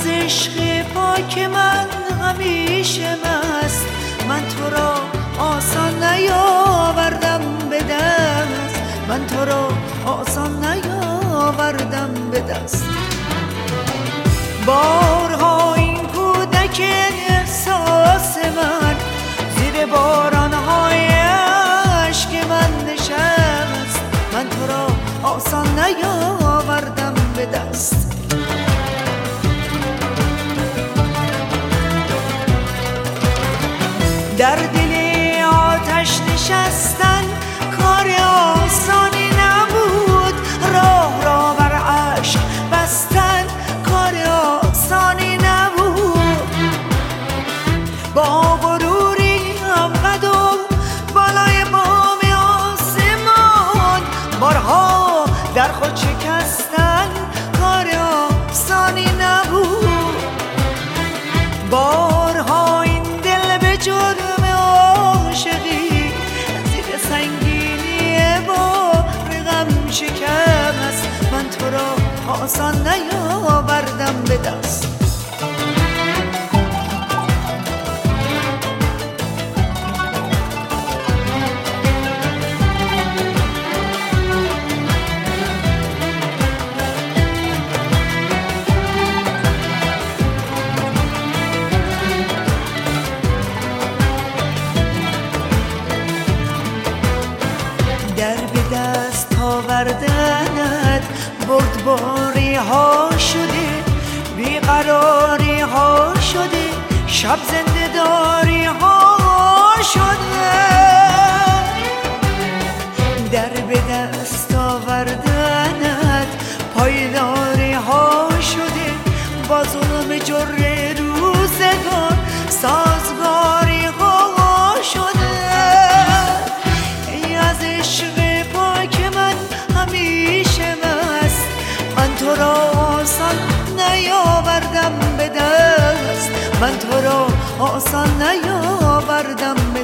از عشق پاک من همیشه مست، من تو را آسان نیاوردم به دست، من تو را آسان نیاوردم به دست. بارها این کودک احساس من زیر بارانهای عشق من نشست، من تو را آسان نیاوردم به دست. در دل آتش نشستن کار آسانی نبود، راه را بر عشق بستن کار آسانی نبود. با غروری هم قد و بالای بام آسمان، بارها در خود شکستن کار آسانی نبود. بارها این دل به جرم عاشقی زیر سنگینی بار غم شکست، من تو را آسان نیاوردم به دست. در به دست آوردنت بردباری ها شده، بیقراری ها شده، شب زنده داری ها شده. در به دست آوردنت پایداری ها شده، با ظلم جره روزگار سازگاری ها شده. ای از عشق پاک من همیشه مست، من تو را آسان نیاوردم به دست، من تو را آسان نیاوردم به